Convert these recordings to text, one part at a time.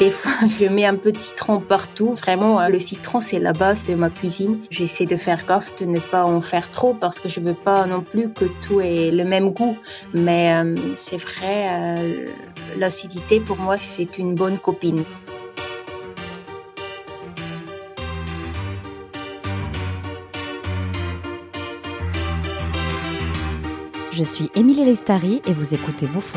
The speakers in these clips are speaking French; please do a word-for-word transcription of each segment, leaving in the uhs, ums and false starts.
des fois, je mets un peu de citron partout. Vraiment, le citron, c'est la base de ma cuisine. J'essaie de faire gaffe de ne pas en faire trop parce que je veux pas non plus que tout ait le même goût. Mais euh, c'est vrai, euh, l'acidité, pour moi, c'est une bonne copine. Je suis Émilie Lestari et vous écoutez Bouffon.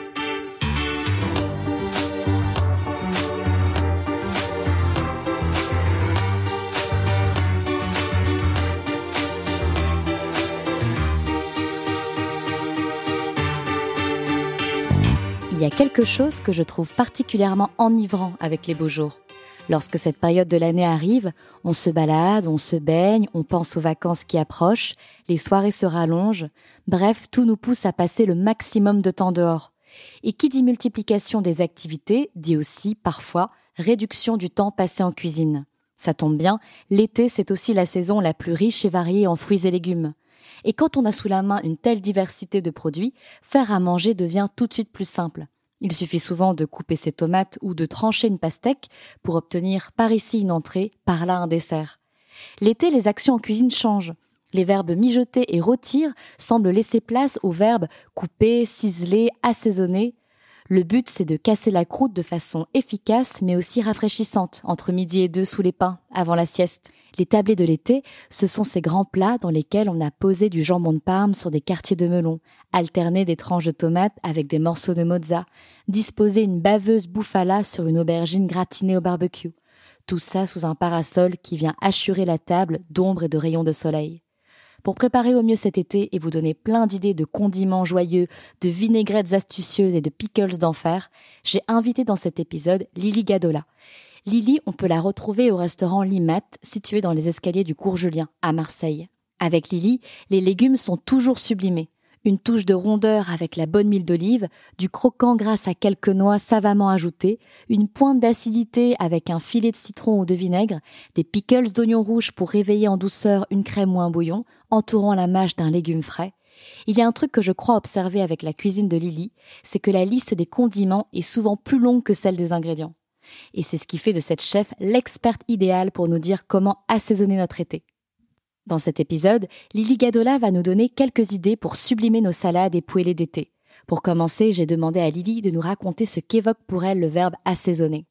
Il y a quelque chose que je trouve particulièrement enivrant avec les beaux jours. Lorsque cette période de l'année arrive, on se balade, on se baigne, on pense aux vacances qui approchent, les soirées se rallongent, bref, tout nous pousse à passer le maximum de temps dehors. Et qui dit multiplication des activités, dit aussi, parfois, réduction du temps passé en cuisine. Ça tombe bien, l'été, c'est aussi la saison la plus riche et variée en fruits et légumes. Et quand on a sous la main une telle diversité de produits, faire à manger devient tout de suite plus simple. Il suffit souvent de couper ses tomates ou de trancher une pastèque pour obtenir par ici une entrée, par là un dessert. L'été, les actions en cuisine changent. Les verbes mijoter et rôtir semblent laisser place aux verbes couper, ciseler, assaisonner. Le but, c'est de casser la croûte de façon efficace mais aussi rafraîchissante entre midi et deux sous les pins, avant la sieste. Les tablés de l'été, ce sont ces grands plats dans lesquels on a posé du jambon de Parme sur des quartiers de melon, alterné des tranches de tomates avec des morceaux de mozza, disposé une baveuse bouffala sur une aubergine gratinée au barbecue. Tout ça sous un parasol qui vient hachurer la table d'ombre et de rayons de soleil. Pour préparer au mieux cet été et vous donner plein d'idées de condiments joyeux, de vinaigrettes astucieuses et de pickles d'enfer, j'ai invité dans cet épisode Lily Gadola. Lily, on peut la retrouver au restaurant Limat, situé dans les escaliers du Cours Julien, à Marseille. Avec Lily, les légumes sont toujours sublimés. Une touche de rondeur avec la bonne huile d'olive, du croquant grâce à quelques noix savamment ajoutées, une pointe d'acidité avec un filet de citron ou de vinaigre, des pickles d'oignons rouges pour réveiller en douceur une crème ou un bouillon, entourant la mâche d'un légume frais. Il y a un truc que je crois observer avec la cuisine de Lily, c'est que la liste des condiments est souvent plus longue que celle des ingrédients. Et c'est ce qui fait de cette chef l'experte idéale pour nous dire comment assaisonner notre été. Dans cet épisode, Lily Gadola va nous donner quelques idées pour sublimer nos salades et poêlées d'été. Pour commencer, j'ai demandé à Lily de nous raconter ce qu'évoque pour elle le verbe assaisonner.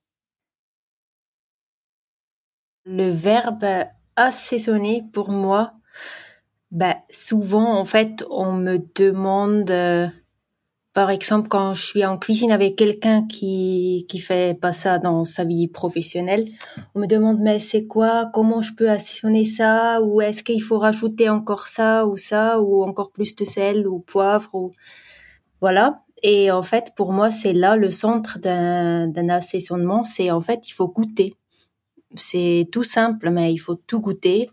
Le verbe assaisonner, pour moi, bah, souvent, en fait, on me demande... Euh, Par exemple, quand je suis en cuisine avec quelqu'un qui qui fait pas ça dans sa vie professionnelle, on me demande mais c'est quoi, comment je peux assaisonner ça, ou est-ce qu'il faut rajouter encore ça ou ça, ou encore plus de sel ou poivre, ou voilà. Et en fait, pour moi, c'est là le centre d'un d'un assaisonnement, c'est en fait il faut goûter. C'est tout simple, mais il faut tout goûter.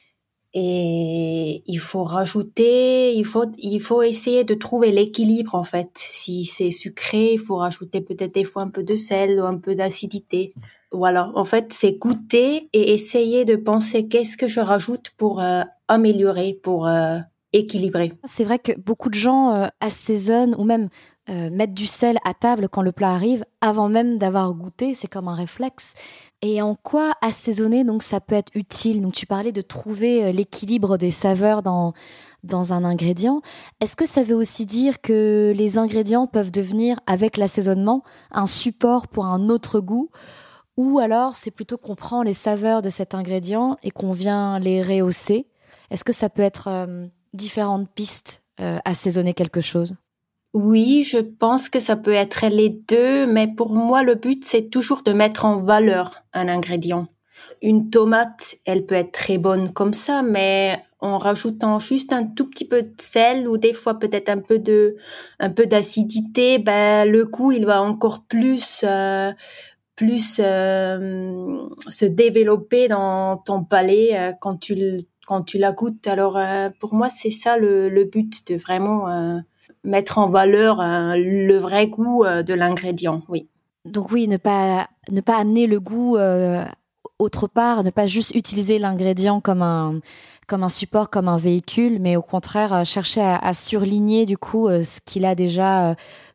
Et il faut rajouter, il faut, il faut essayer de trouver l'équilibre, en fait. Si c'est sucré, il faut rajouter peut-être des fois un peu de sel ou un peu d'acidité. Voilà. En fait, c'est goûter et essayer de penser qu'est-ce que je rajoute pour euh, améliorer, pour euh, équilibrer. C'est vrai que beaucoup de gens euh, assaisonnent ou même euh, mettent du sel à table quand le plat arrive avant même d'avoir goûté. C'est comme un réflexe. Et en quoi assaisonner, donc, ça peut être utile? Donc, tu parlais de trouver l'équilibre des saveurs dans, dans un ingrédient. Est-ce que ça veut aussi dire que les ingrédients peuvent devenir, avec l'assaisonnement, un support pour un autre goût? Ou alors, c'est plutôt qu'on prend les saveurs de cet ingrédient et qu'on vient les rehausser? Est-ce que ça peut être euh, différentes pistes, euh, assaisonner quelque chose? Oui, je pense que ça peut être les deux, mais pour moi, le but, c'est toujours de mettre en valeur un ingrédient. Une tomate, elle peut être très bonne comme ça, mais en rajoutant juste un tout petit peu de sel ou des fois peut-être un peu de, un peu d'acidité, ben, le goût, il va encore plus, euh, plus, euh, se développer dans ton palais euh, quand tu, quand tu la goûtes. Alors, euh, pour moi, c'est ça le, le but de vraiment, euh, mettre en valeur euh, le vrai goût euh, de l'ingrédient, oui. Donc oui, ne pas, ne pas amener le goût euh, autre part, ne pas juste utiliser l'ingrédient comme un, comme un support, comme un véhicule, mais au contraire, euh, chercher à, à surligner du coup euh, ce qu'il a déjà euh,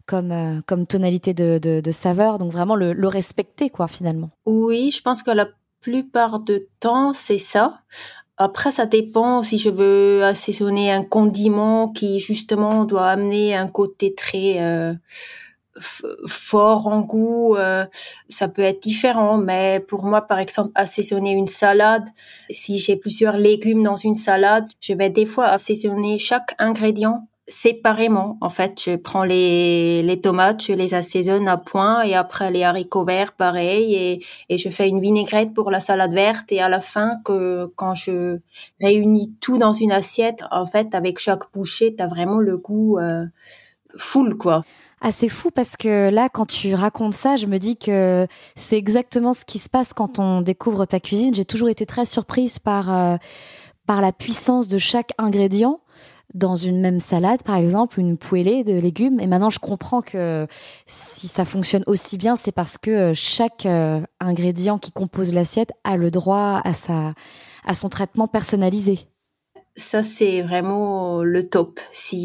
comme, euh, comme tonalité de, de, de saveur. Donc vraiment le, le respecter, quoi, finalement. Oui, je pense que la plupart du temps, c'est ça. Après, ça dépend si je veux assaisonner un condiment qui, justement, doit amener un côté très euh, f- fort en goût. Euh, ça peut être différent, mais pour moi, par exemple, assaisonner une salade, si j'ai plusieurs légumes dans une salade, je vais des fois assaisonner chaque ingrédient séparément. En fait, je prends les les tomates, je les assaisonne à point, et après les haricots verts, pareil, et et je fais une vinaigrette pour la salade verte, et à la fin, que quand je réunis tout dans une assiette, en fait, avec chaque bouchée, t'as vraiment le goût euh, full, quoi. Ah, c'est fou parce que là, quand tu racontes ça, je me dis que c'est exactement ce qui se passe quand on découvre ta cuisine. J'ai toujours été très surprise par, euh, par la puissance de chaque ingrédient dans une même salade, par exemple, une poêlée de légumes. Et maintenant, je comprends que si ça fonctionne aussi bien, c'est parce que chaque euh, ingrédient qui compose l'assiette a le droit à sa, à son traitement personnalisé. Ça, c'est vraiment le top.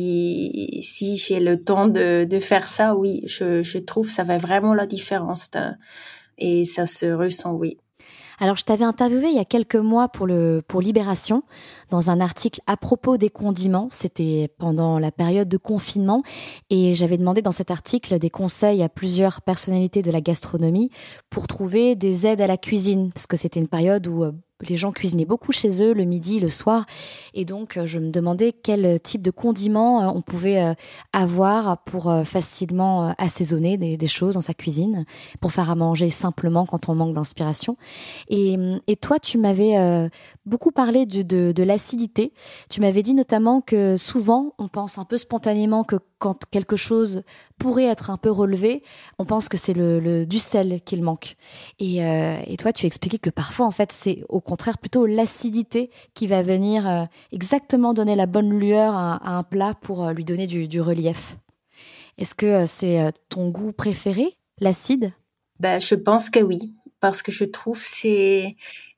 Si, si j'ai le temps de, de faire ça, oui, je, je trouve que ça fait vraiment la différence. Et ça se ressent, oui. Alors, je t'avais interviewé il y a quelques mois pour le pour Libération, dans un article à propos des condiments. C'était pendant la période de confinement et j'avais demandé dans cet article des conseils à plusieurs personnalités de la gastronomie pour trouver des aides à la cuisine, parce que c'était une période où euh, les gens cuisinaient beaucoup chez eux le midi, le soir, et donc euh, je me demandais quel type de condiments euh, on pouvait euh, avoir pour euh, facilement euh, assaisonner des, des choses dans sa cuisine, pour faire à manger simplement quand on manque d'inspiration. Et, et toi, tu m'avais euh, beaucoup parlé de, de, de l'acidité. Tu m'avais dit notamment que souvent, on pense un peu spontanément que quand quelque chose pourrait être un peu relevé, on pense que c'est le, le du sel qu'il manque. Et, euh, et toi, tu expliquais que parfois, en fait, c'est au contraire plutôt l'acidité qui va venir euh, exactement donner la bonne lueur à, à un plat pour euh, lui donner du, du relief. Est-ce que euh, c'est euh, ton goût préféré, l'acide ? Ben, je pense que oui, parce que je trouve c'est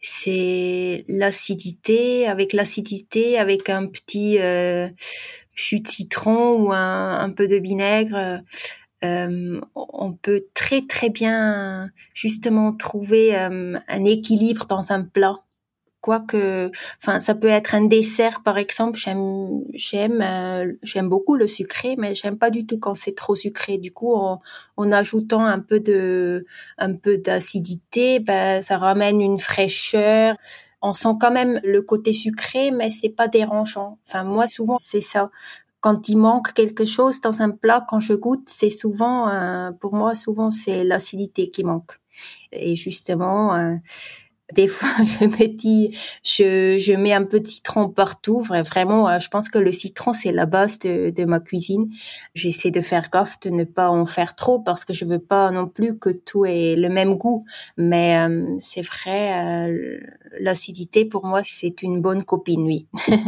c'est l'acidité, avec l'acidité, avec un petit euh, jus de citron ou un, un peu de vinaigre, euh, on peut très très bien justement trouver euh, un équilibre dans un plat. Quoique, enfin, ça peut être un dessert, par exemple. J'aime, j'aime, euh, j'aime beaucoup le sucré, mais j'aime pas du tout quand c'est trop sucré. Du coup, en, en ajoutant un peu de, un peu d'acidité, ben, ça ramène une fraîcheur. On sent quand même le côté sucré, mais c'est pas dérangeant. Enfin, moi, souvent, c'est ça. Quand il manque quelque chose dans un plat, quand je goûte, c'est souvent, euh, pour moi, souvent, c'est l'acidité qui manque. Et justement, euh, des fois, je me dis, je, je mets un peu de citron partout. Vra- Vraiment, je pense que le citron, c'est la base de, de ma cuisine. J'essaie de faire gaffe de ne pas en faire trop parce que je veux pas non plus que tout ait le même goût. Mais euh, c'est vrai, euh, l'acidité, pour moi, c'est une bonne copine, oui.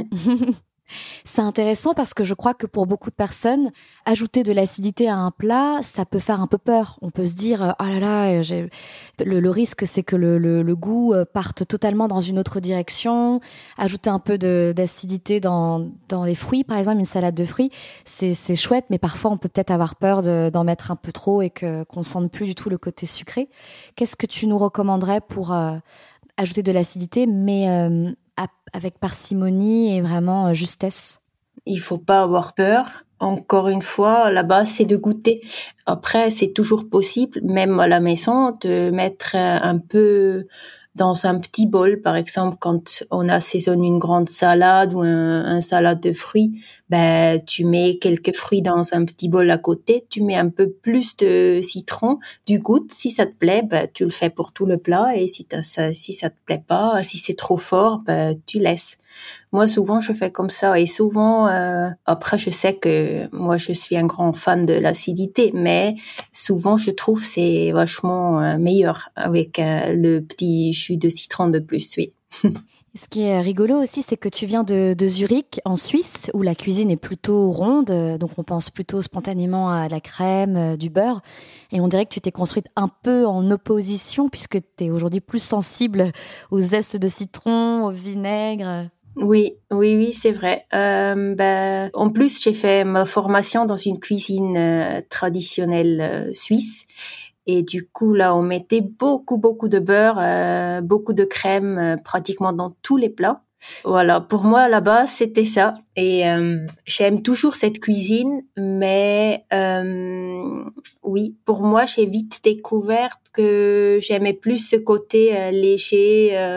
C'est intéressant parce que je crois que pour beaucoup de personnes, ajouter de l'acidité à un plat, ça peut faire un peu peur. On peut se dire, oh là là, j'ai... Le, le risque, c'est que le, le, le goût parte totalement dans une autre direction. Ajouter un peu de, d'acidité dans, dans les fruits, par exemple, une salade de fruits, c'est, c'est chouette, mais parfois on peut peut-être avoir peur de, d'en mettre un peu trop et que, qu'on sente plus du tout le côté sucré. Qu'est-ce que tu nous recommanderais pour euh, ajouter de l'acidité, mais euh, avec parcimonie et vraiment euh, justesse? Il faut pas avoir peur. Encore une fois, la base, c'est de goûter. Après, c'est toujours possible, même à la maison, de mettre un peu dans un petit bol, par exemple, quand on assaisonne une grande salade ou un, un salade de fruits, ben, tu mets quelques fruits dans un petit bol à côté, tu mets un peu plus de citron, du goût. Si ça te plaît, ben, tu le fais pour tout le plat, et si t'as ça, si ça te plaît pas, si c'est trop fort, ben, tu laisses. Moi, souvent, je fais comme ça, et souvent, euh, après, je sais que moi, je suis un grand fan de l'acidité, mais souvent, je trouve c'est vachement euh, meilleur avec euh, le petit jus de citron de plus, oui. Ce qui est rigolo aussi, c'est que tu viens de, de Zurich, en Suisse, où la cuisine est plutôt ronde, donc on pense plutôt spontanément à la crème, du beurre, et on dirait que tu t'es construite un peu en opposition, puisque tu es aujourd'hui plus sensible aux zestes de citron, au vinaigre. Oui, oui, oui, c'est vrai. Euh, ben, en plus, j'ai fait ma formation dans une cuisine euh, traditionnelle euh, suisse. Et du coup, là, on mettait beaucoup, beaucoup de beurre, euh, beaucoup de crème, euh, pratiquement dans tous les plats. Voilà, pour moi, là-bas, c'était ça. Et euh, j'aime toujours cette cuisine, mais euh, oui, pour moi, j'ai vite découvert que j'aimais plus ce côté euh, léger. Euh,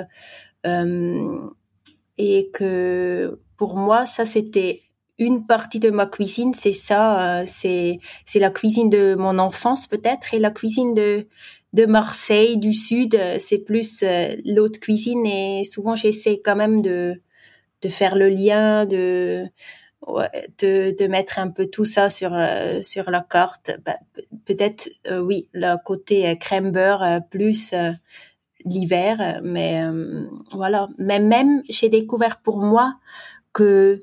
euh, et que pour moi, ça, c'était une partie de ma cuisine. C'est ça, euh, c'est c'est la cuisine de mon enfance peut-être, et la cuisine de de Marseille du Sud, euh, c'est plus euh, l'autre cuisine. Et souvent, j'essaie quand même de de faire le lien, de ouais, de de mettre un peu tout ça sur euh, sur la carte. Bah, peut-être euh, oui, le côté euh, crème beurre euh, plus euh, l'hiver, mais euh, voilà. Mais même, j'ai découvert pour moi que,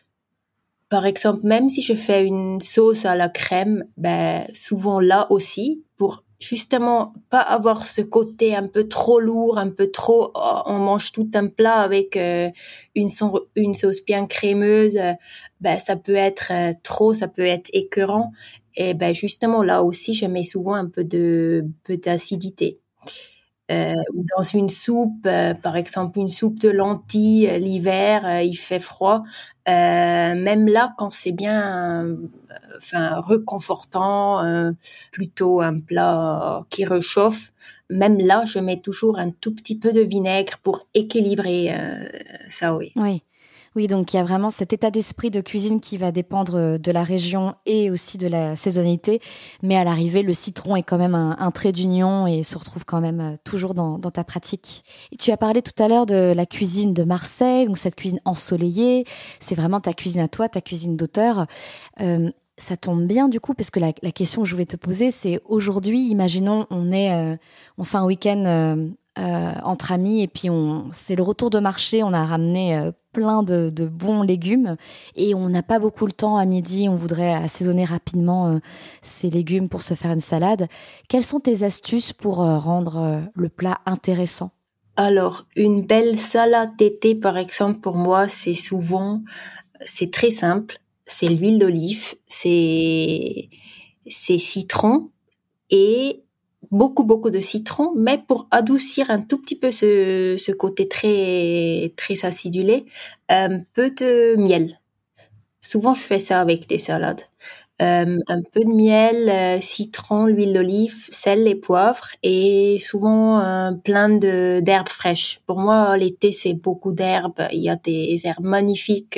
par exemple, même si je fais une sauce à la crème, ben souvent là aussi, pour justement pas avoir ce côté un peu trop lourd, un peu trop, oh, on mange tout un plat avec euh, une, so- une sauce bien crémeuse, euh, ben ça peut être euh, trop, ça peut être écœurant. Et ben justement là aussi, je mets souvent un peu de peu d'acidité. Euh, ou dans une soupe, euh, par exemple une soupe de lentilles euh, l'hiver, euh, il fait froid. Euh, même là, quand c'est bien, euh, enfin réconfortant, euh, plutôt un plat qui réchauffe. Même là, je mets toujours un tout petit peu de vinaigre pour équilibrer euh, ça, oui. Oui. Oui, donc il y a vraiment cet état d'esprit de cuisine qui va dépendre de la région et aussi de la saisonnalité. Mais à l'arrivée, le citron est quand même un, un trait d'union et se retrouve quand même toujours dans, dans ta pratique. Et tu as parlé tout à l'heure de la cuisine de Marseille, donc cette cuisine ensoleillée. C'est vraiment ta cuisine à toi, ta cuisine d'auteur. Euh, ça tombe bien du coup, parce que la, la question que je voulais te poser, c'est aujourd'hui, imaginons, on est, euh, on fait un week-end euh, euh, entre amis et puis on, c'est le retour de marché, on a ramené euh, plein de, de bons légumes et on n'a pas beaucoup le temps à midi, on voudrait assaisonner rapidement euh, ces légumes pour se faire une salade. Quelles sont tes astuces pour euh, rendre euh, le plat intéressant? Alors, une belle salade d'été, par exemple, pour moi, c'est souvent, c'est très simple. C'est l'huile d'olive, c'est, c'est citron et beaucoup, beaucoup de citron, mais pour adoucir un tout petit peu ce, ce côté très, très acidulé, un peu de miel. Souvent, je fais ça avec des salades. Euh, un peu de miel, euh, citron, l'huile d'olive, sel et poivre, et souvent euh, plein de d'herbes fraîches. Pour moi, l'été, c'est beaucoup d'herbes. Il y a des herbes magnifiques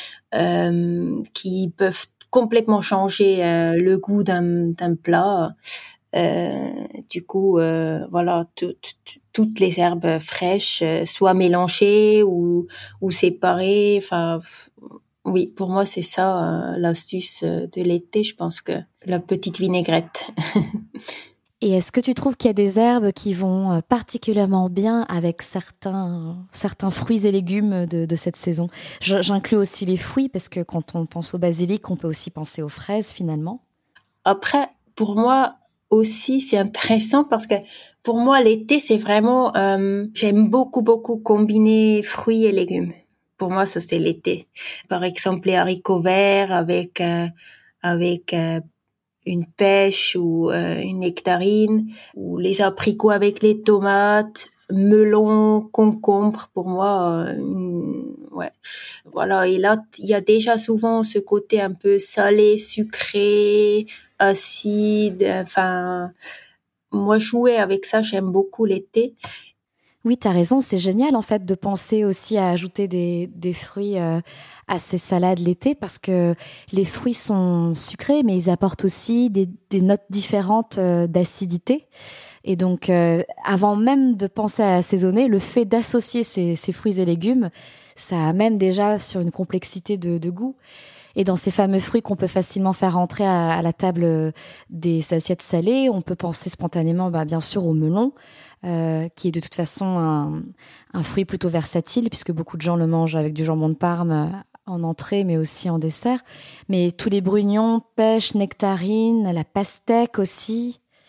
euh, qui peuvent complètement changer euh, le goût d'un d'un plat. Euh, du coup, euh, voilà, tout- tout- toutes les herbes fraîches, euh, soit mélangées ou ou séparées. Enfin, oui, pour moi, c'est ça, euh, l'astuce euh, de l'été. Je pense que la petite vinaigrette. Et est-ce que tu trouves qu'il y a des herbes qui vont euh, particulièrement bien avec certains, certains fruits et légumes de, de cette saison? Je- J'inclus aussi les fruits parce que quand on pense au basilic, on peut aussi penser aux fraises finalement. Après, pour moi aussi, c'est intéressant parce que pour moi, l'été, c'est vraiment, euh, j'aime beaucoup, beaucoup combiner fruits et légumes. Pour moi, ça, c'est l'été. Par exemple, les haricots verts avec, euh, avec euh, une pêche ou euh, une nectarine, ou les abricots avec les tomates, melon, concombre, pour moi, euh, une- ouais. Voilà, et là, il y a déjà souvent ce côté un peu salé, sucré, acide, enfin, moi, jouer avec ça, j'aime beaucoup l'été. Oui, tu as raison, c'est génial en fait de penser aussi à ajouter des, des fruits euh, à ces salades l'été parce que les fruits sont sucrés mais ils apportent aussi des, des notes différentes euh, d'acidité. Et donc, euh, avant même de penser à assaisonner, le fait d'associer ces, ces fruits et légumes, ça amène déjà sur une complexité de, de goût. Et dans ces fameux fruits qu'on peut facilement faire rentrer à, à la table des assiettes salées, on peut penser spontanément, bah, bien sûr, au melon, euh, qui est de toute façon un, un fruit plutôt versatile, puisque beaucoup de gens le mangent avec du jambon de Parme en entrée, mais aussi en dessert. Mais tous les brugnons, pêches, nectarines, la pastèque aussi.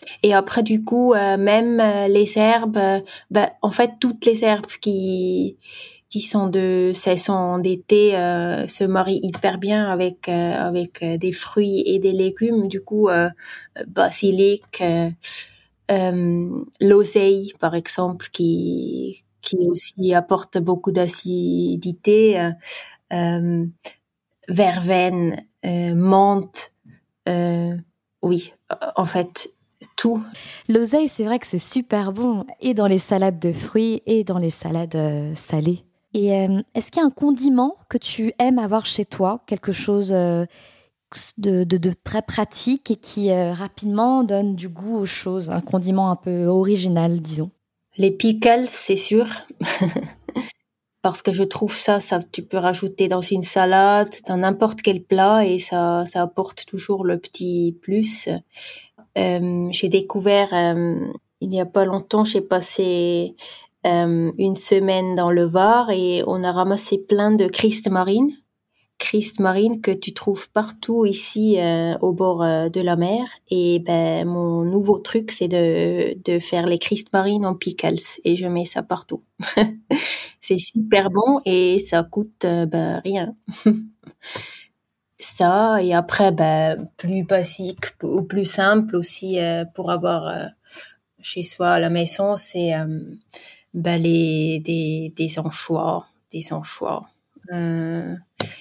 Et après, du coup, euh, même euh, les herbes, euh, ben, en fait, toutes les herbes qui qui sont de saison d'été euh, se marient hyper bien avec euh, avec euh, des fruits et des légumes. Du coup, euh, basilic, euh, euh, l'oseille, par exemple, qui qui aussi apporte beaucoup d'acidité, euh, euh, verveine, euh, menthe, euh, oui, en fait, tout. L'oseille, c'est vrai que c'est super bon, et dans les salades de fruits, et dans les salades euh, salées. Et euh, est-ce qu'il y a un condiment que tu aimes avoir chez toi, quelque chose euh, de, de, de très pratique et qui euh, rapidement donne du goût aux choses, un condiment un peu original, disons? Les pickles, c'est sûr. Parce que je trouve ça, ça, tu peux rajouter dans une salade, dans n'importe quel plat, et ça, ça apporte toujours le petit plus. Euh, j'ai découvert, euh, il y a pas longtemps, j'ai passé euh, une semaine dans le Var et on a ramassé plein de Christ marine. Christ marine que tu trouves partout ici euh, au bord euh, de la mer. Et ben mon nouveau truc, c'est de de faire les Christ marine en pickles et je mets ça partout. C'est super bon et ça coûte euh, ben rien. Ça et après ben plus basique ou plus simple aussi euh, pour avoir euh, chez soi à la maison, c'est euh, ben les des des anchois, des anchois. Euh,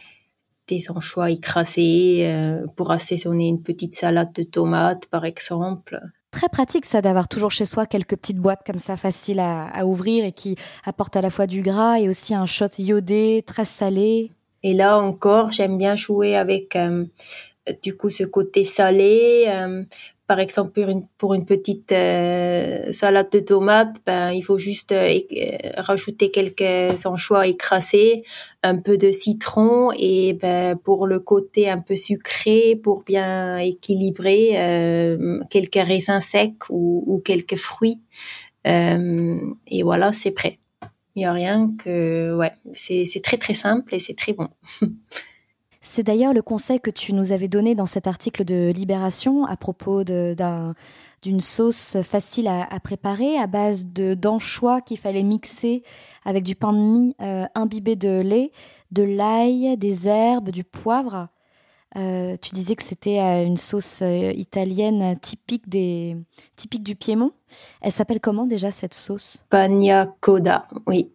des anchois écrasés euh, pour assaisonner une petite salade de tomates, par exemple. Très pratique ça d'avoir toujours chez soi quelques petites boîtes comme ça faciles à, à ouvrir et qui apportent à la fois du gras et aussi un shot iodé, très salé. Et là encore, j'aime bien jouer avec euh, du coup ce côté salé. Euh, par exemple, pour une, pour une petite euh, salade de tomates, ben il faut juste euh, rajouter quelques anchois écrasés, un peu de citron et ben pour le côté un peu sucré, pour bien équilibrer, euh, quelques raisins secs ou, ou quelques fruits. Euh, et voilà, c'est prêt. Il y a rien que ouais, c'est c'est très très simple et c'est très bon. C'est d'ailleurs le conseil que tu nous avais donné dans cet article de Libération à propos de, d'un, d'une sauce facile à, à préparer à base de, d'anchois qu'il fallait mixer avec du pain de mie euh, imbibé de lait, de l'ail, des herbes, du poivre. Euh, tu disais que c'était euh, une sauce euh, italienne typique, des, typique du Piémont. Elle s'appelle comment déjà cette sauce? Pagna coda, oui.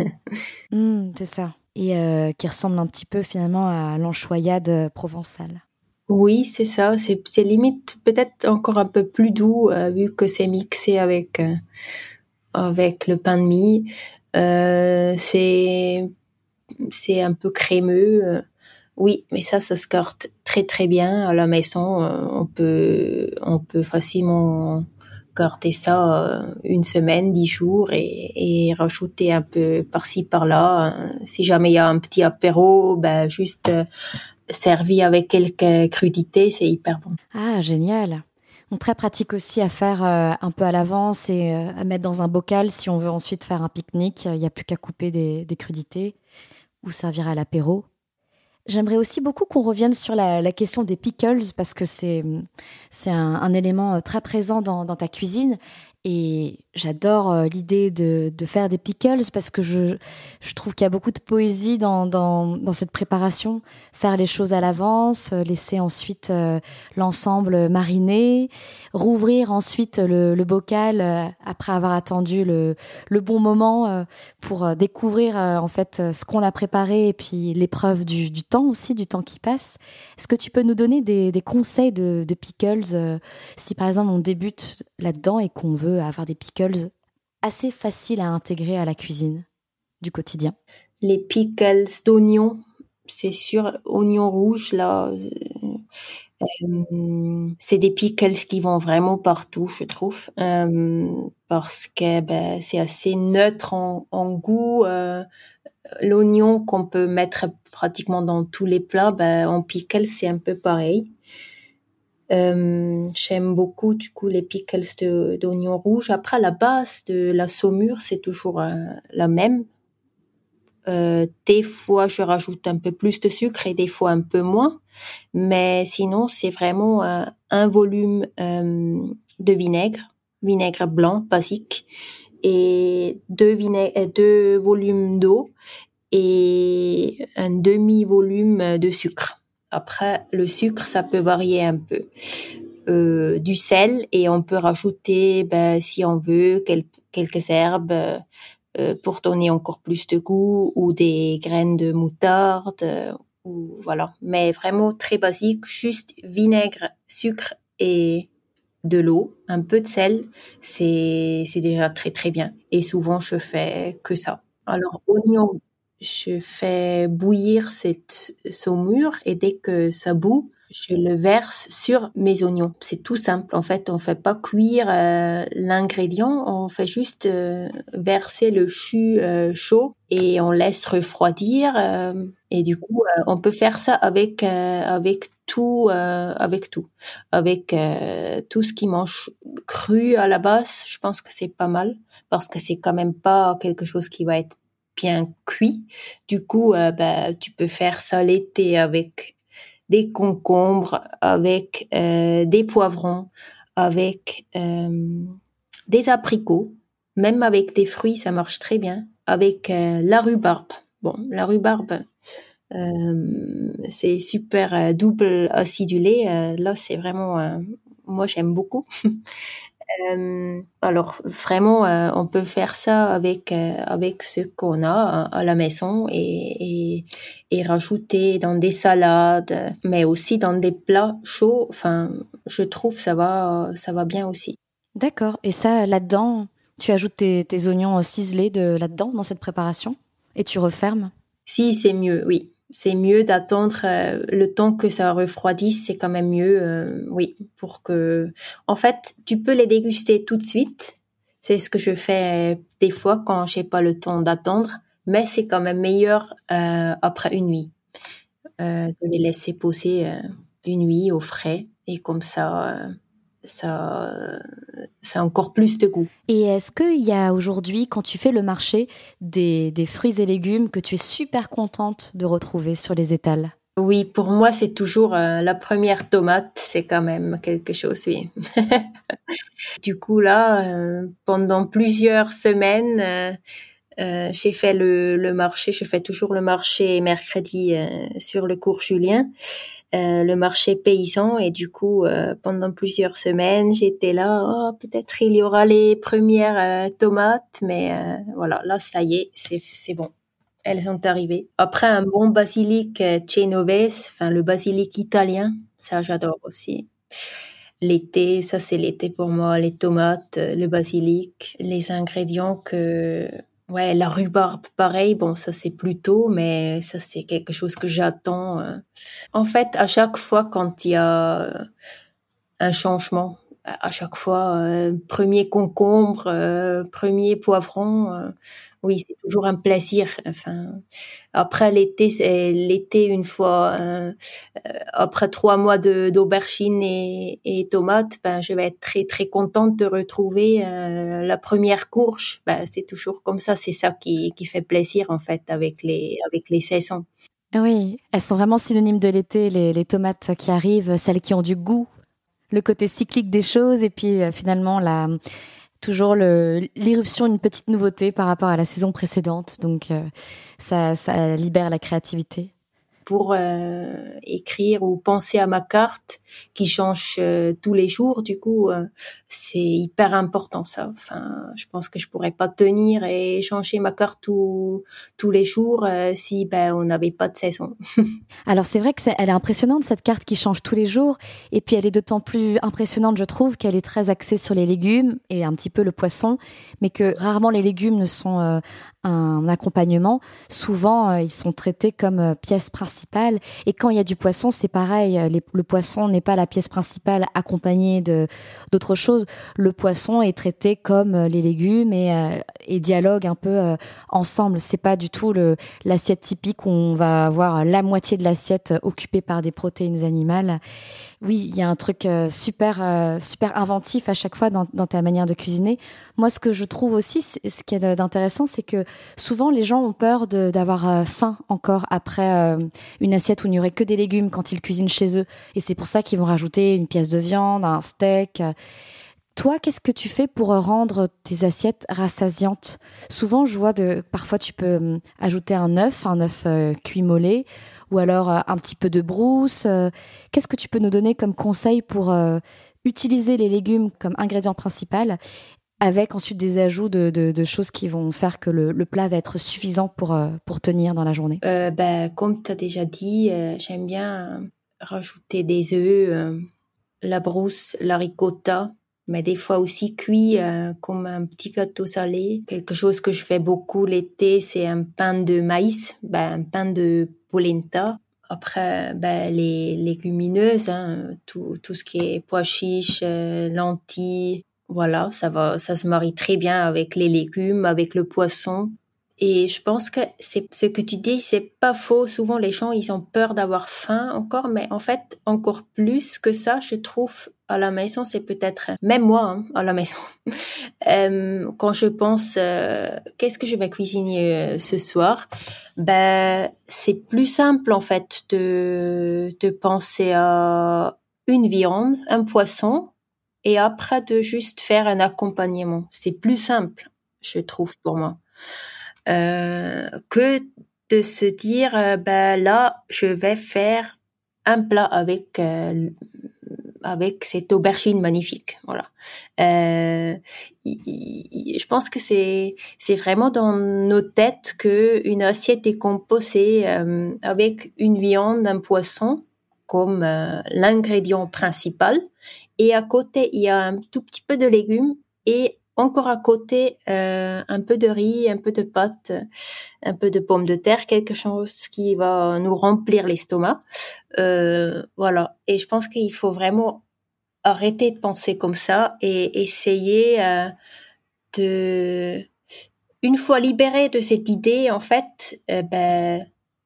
Mmh, c'est ça. Et euh, qui ressemble un petit peu finalement à l'anchoyade provençale. Oui, c'est ça. C'est, c'est limite peut-être encore un peu plus doux euh, vu que c'est mixé avec euh, avec le pain de mie. Euh, c'est c'est un peu crémeux. euh. Oui, mais ça, ça se garde très très bien à la maison. euh, on peut on peut facilement garder ça euh, une semaine, dix jours et, et rajouter un peu par-ci par-là. Euh, Si jamais il y a un petit apéro, ben juste euh, servi avec quelques crudités, c'est hyper bon. Ah, génial. Donc, très pratique aussi à faire euh, un peu à l'avance et euh, à mettre dans un bocal si on veut ensuite faire un pique-nique. Il n'y a plus qu'à couper des, des crudités ou servir à l'apéro. J'aimerais aussi beaucoup qu'on revienne sur la, la question des pickles parce que c'est, c'est un, un élément très présent dans, dans ta cuisine. Et j'adore euh, l'idée de, de faire des pickles parce que je, je trouve qu'il y a beaucoup de poésie dans, dans, dans cette préparation. Faire les choses à l'avance, euh, laisser ensuite euh, l'ensemble mariner, rouvrir ensuite le, le bocal euh, après avoir attendu le, le bon moment euh, pour euh, découvrir euh, en fait euh, ce qu'on a préparé et puis l'épreuve du, du temps aussi, du temps qui passe. Est-ce que tu peux nous donner des, des conseils de, de pickles euh, si par exemple on débute là-dedans et qu'on veut avoir des pickles assez faciles à intégrer à la cuisine du quotidien? Les pickles d'oignons, c'est sûr, oignons rouges là. euh, euh, c'est des pickles qui vont vraiment partout, je trouve, euh, parce que ben, c'est assez neutre en, en goût. Euh, l'oignon qu'on peut mettre pratiquement dans tous les plats, ben, en pickles c'est un peu pareil. Euh, j'aime beaucoup du coup les pickles de, d'oignons rouges. Après, la base de la saumure, c'est toujours euh, la même. Euh, des fois, je rajoute un peu plus de sucre et des fois un peu moins. Mais sinon, c'est vraiment euh, un volume euh, de vinaigre, vinaigre blanc basique, et deux, vinaigre, deux volumes d'eau et un demi-volume de sucre. Après, le sucre, ça peut varier un peu. Euh, du sel et on peut rajouter, ben, si on veut, quel, quelques herbes euh, pour donner encore plus de goût ou des graines de moutarde. Euh, ou voilà. Mais vraiment très basique, juste vinaigre, sucre et de l'eau, un peu de sel, c'est, c'est déjà très très bien. Et souvent, je fais que ça. Alors, oignon, je fais bouillir cette saumure et dès que ça bout, je le verse sur mes oignons. C'est tout simple. En fait, on fait pas cuire euh, l'ingrédient, on fait juste euh, verser le jus euh, chaud et on laisse refroidir. Euh, et du coup, euh, on peut faire ça avec euh, avec tout, euh, avec tout, avec euh, tout ce qui mange cru à la base. Je pense que c'est pas mal parce que c'est quand même pas quelque chose qui va être bien cuit. Du coup, euh, bah, tu peux faire ça l'été avec des concombres, avec euh, des poivrons, avec euh, des abricots, même avec des fruits, ça marche très bien, avec euh, la rhubarbe. Bon, la rhubarbe, euh, c'est super euh, double acidulé. Euh, là, c'est vraiment, euh, moi, j'aime beaucoup. Euh, alors vraiment, euh, on peut faire ça avec euh, avec ce qu'on a à, à la maison et, et et rajouter dans des salades, mais aussi dans des plats chauds. Enfin, je trouve ça va ça va bien aussi. D'accord. Et ça, là-dedans, tu ajoutes tes, tes oignons ciselés de là-dedans, dans cette préparation, et tu refermes? Si, c'est mieux, oui. C'est mieux d'attendre euh, le temps que ça refroidisse, c'est quand même mieux, euh, oui, pour que... En fait, tu peux les déguster tout de suite. C'est ce que je fais euh, des fois quand j'ai pas le temps d'attendre, mais c'est quand même meilleur euh, après une nuit, euh, de les laisser poser euh, une nuit au frais et comme ça, euh, ça, euh, ça a encore plus de goût. Et est-ce qu'il y a aujourd'hui, quand tu fais le marché, des, des fruits et légumes que tu es super contente de retrouver sur les étals? Oui, pour moi, c'est toujours euh, la première tomate, c'est quand même quelque chose, oui. Du coup, là, euh, pendant plusieurs semaines, euh, euh, j'ai fait le, le marché, je fais toujours le marché mercredi euh, sur le cours Julien, euh, le marché paysan, et du coup, euh, pendant plusieurs semaines, j'étais là, oh, peut-être il y aura les premières euh, tomates, mais euh, voilà, là, ça y est, c'est, c'est bon. Elles sont arrivées. Après, un bon basilic euh, genovese, enfin le basilic italien, ça j'adore aussi. L'été, ça c'est l'été pour moi, les tomates, euh, le basilic, les ingrédients que... Ouais, la rhubarbe, pareil, bon ça c'est plus tôt, mais ça c'est quelque chose que j'attends. euh. En fait, à chaque fois quand il y a un changement, à chaque fois, euh, premier concombre, euh, premier poivron, euh, oui, c'est toujours un plaisir. Enfin, après l'été, c'est l'été une fois, euh, euh, après trois mois de d'aubergines et, et tomates, ben je vais être très très contente de retrouver euh, la première courge. Ben c'est toujours comme ça, c'est ça qui qui fait plaisir en fait avec les avec les saisons. Oui, elles sont vraiment synonymes de l'été, les, les tomates qui arrivent, celles qui ont du goût, le côté cyclique des choses, et puis euh, finalement la, toujours le, l'irruption d'une petite nouveauté par rapport à la saison précédente. Donc euh, ça, ça libère la créativité. Pour euh, écrire ou penser à ma carte qui change euh, tous les jours, du coup, euh, c'est hyper important ça. Enfin, je pense que je pourrais pas tenir et changer ma carte tout, tous les jours euh, si ben on n'avait pas de saison. Alors c'est vrai que c'est, elle est impressionnante cette carte qui change tous les jours, et puis elle est d'autant plus impressionnante, je trouve, qu'elle est très axée sur les légumes et un petit peu le poisson, mais que rarement les légumes ne sont euh, un accompagnement. Souvent euh, ils sont traités comme euh, pièce principale, et quand il y a du poisson, c'est pareil. Les, le poisson n'est pas la pièce principale accompagnée de d'autres choses. Le poisson est traité comme euh, les légumes et, euh, et dialogue un peu euh, ensemble. C'est pas du tout le l'assiette typique où on va avoir la moitié de l'assiette occupée par des protéines animales. Oui, il y a un truc euh, super euh, super inventif à chaque fois dans, dans ta manière de cuisiner. Moi, ce que je trouve aussi, c'est, ce qui est d'intéressant, c'est que souvent les gens ont peur de, d'avoir euh, faim encore après euh, une assiette où il n'y aurait que des légumes quand ils cuisinent chez eux. Et c'est pour ça qu'ils vont rajouter une pièce de viande, un steak. Toi, qu'est-ce que tu fais pour rendre tes assiettes rassasiantes? Souvent, je vois de, parfois tu peux euh, ajouter un œuf, un œuf euh, cuit mollet, ou alors euh, un petit peu de brousse. Euh, qu'est-ce que tu peux nous donner comme conseil pour euh, utiliser les légumes comme ingrédient principal, avec ensuite des ajouts de, de, de choses qui vont faire que le, le plat va être suffisant pour, euh, pour tenir dans la journée? Euh, ben, comme tu as déjà dit, euh, j'aime bien euh, rajouter des œufs, euh, la brousse, la ricotta, mais des fois aussi cuit euh, comme un petit gâteau salé. Quelque chose que je fais beaucoup l'été, c'est un pain de maïs, ben, un pain de polenta. Après, ben, les légumineuses, hein, tout, tout ce qui est pois chiches, euh, lentilles, voilà, ça va, ça se marie très bien avec les légumes, avec le poisson. Et je pense que c'est ce que tu dis, c'est pas faux. Souvent, les gens, ils ont peur d'avoir faim encore, mais en fait, encore plus que ça, je trouve, à la maison, c'est peut-être, même moi, hein, à la maison, euh, quand je pense, euh, qu'est-ce que je vais cuisiner euh, ce soir, ben, c'est plus simple, en fait, de, de penser à une viande, un poisson, et après de juste faire un accompagnement. C'est plus simple, je trouve, pour moi. Euh, que de se dire euh, ben là je vais faire un plat avec euh, avec cette aubergine magnifique, voilà. Euh, y- y- je pense que c'est c'est vraiment dans nos têtes que une assiette est composée euh, avec une viande, un poisson comme euh, l'ingrédient principal, et à côté il y a un tout petit peu de légumes, et encore à côté, euh, un peu de riz, un peu de pâtes, un peu de pommes de terre, quelque chose qui va nous remplir l'estomac. Euh, voilà. Et je pense qu'il faut vraiment arrêter de penser comme ça et essayer euh, de... Une fois libéré de cette idée, en fait, euh, ben,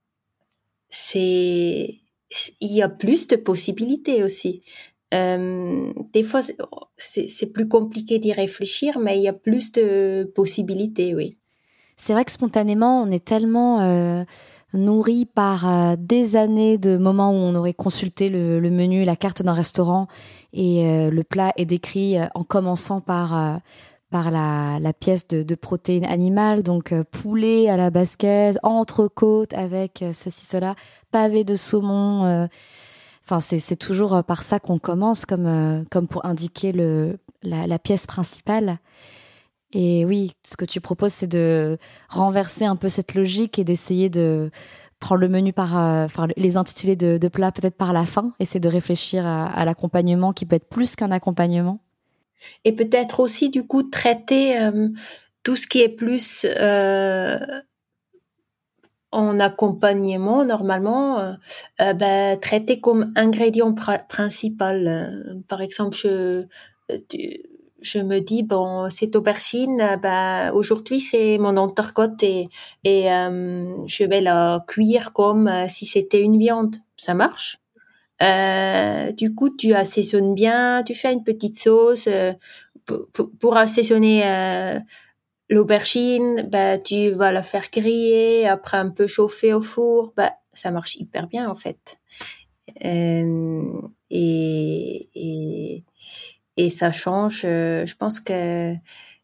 c'est... il y a plus de possibilités aussi. Euh, des fois, c'est, c'est plus compliqué d'y réfléchir, mais il y a plus de possibilités, oui. C'est vrai que spontanément, on est tellement euh, nourri par euh, des années de moments où on aurait consulté le, le menu, la carte d'un restaurant, et euh, le plat est décrit euh, en commençant par euh, par la, la pièce de, de protéines animales, donc euh, poulet à la basquaise, entrecôte avec euh, ceci, cela, pavé de saumon. euh, Enfin, c'est, c'est toujours par ça qu'on commence, comme, euh, comme pour indiquer le, la, la pièce principale. Et oui, ce que tu proposes, c'est de renverser un peu cette logique et d'essayer de prendre le menu par, euh, enfin, les intitulés de, de plats peut-être par la fin, essayer de réfléchir à, à l'accompagnement qui peut être plus qu'un accompagnement. Et peut-être aussi, du coup, traiter euh, tout ce qui est plus euh, en accompagnement, normalement, euh, euh, ben, traiter comme ingrédient pr- principal. Euh, par exemple, je, tu- je me dis, bon, cette aubergine, euh, ben, aujourd'hui, c'est mon entrecôte, et, et euh, je vais la cuire comme euh, si c'était une viande. Ça marche. Euh, du coup, tu assaisonnes bien, tu fais une petite sauce. Euh, pour, pour- pour assaisonner euh, l'aubergine, bah, tu vas la faire griller, après un peu chauffer au four. Bah, ça marche hyper bien, en fait. Euh, et, et, et ça change. euh, je pense que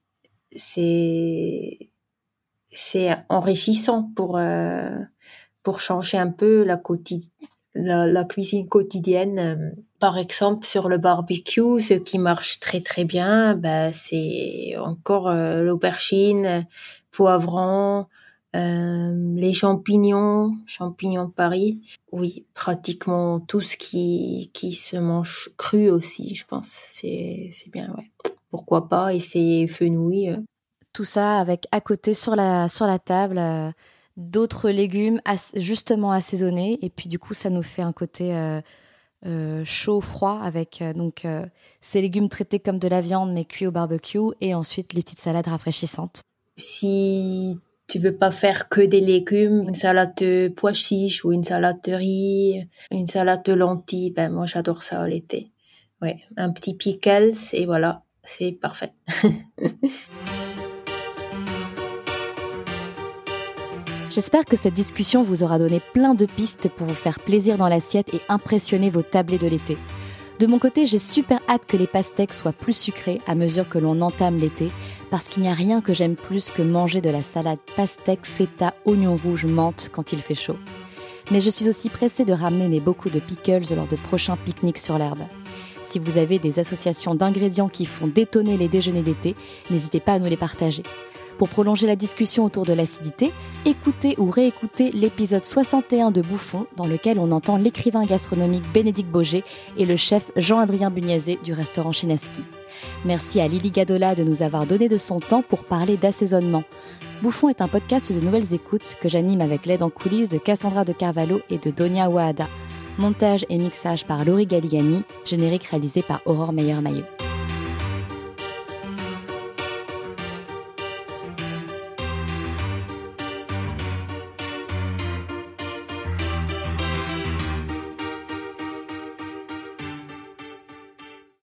c'est, c'est enrichissant pour, euh, pour changer un peu la, quotidi- la, la cuisine quotidienne. Euh, Par exemple, sur le barbecue, ce qui marche très très bien, bah, c'est encore euh, l'aubergine, poivron, euh, les champignons, champignons de Paris. Oui, pratiquement tout ce qui, qui se mange cru aussi, je pense. C'est, c'est bien, ouais. Pourquoi pas essayer fenouil. euh. Tout ça avec à côté sur la, sur la table euh, d'autres légumes as- justement assaisonnés. Et puis du coup, ça nous fait un côté euh, euh, chaud-froid avec euh, donc euh, ces légumes traités comme de la viande mais cuits au barbecue et ensuite les petites salades rafraîchissantes. Si tu veux pas faire que des légumes, une salade de pois chiches ou une salade de riz, une salade de lentilles, ben moi j'adore ça l'été. Ouais, un petit pickles et voilà, c'est parfait. J'espère que cette discussion vous aura donné plein de pistes pour vous faire plaisir dans l'assiette et impressionner vos tablés de l'été. De mon côté, j'ai super hâte que les pastèques soient plus sucrées à mesure que l'on entame l'été, parce qu'il n'y a rien que j'aime plus que manger de la salade pastèque, feta, oignon rouge, menthe quand il fait chaud. Mais je suis aussi pressée de ramener mes beaucoup de pickles lors de prochains pique-niques sur l'herbe. Si vous avez des associations d'ingrédients qui font détonner les déjeuners d'été, n'hésitez pas à nous les partager. Pour prolonger la discussion autour de l'acidité, écoutez ou réécoutez l'épisode soixante et un de Bouffon, dans lequel on entend l'écrivain gastronomique Bénédicte Boger et le chef Jean-Adrien Bugnazet du restaurant Chinaski. Merci à Lily Gadola de nous avoir donné de son temps pour parler d'assaisonnement. Bouffon est un podcast de nouvelles écoutes que j'anime avec l'aide en coulisses de Cassandra de Carvalho et de Donia Wahada. Montage et mixage par Laurie Galliani, générique réalisé par Aurore Meyer-Maillot.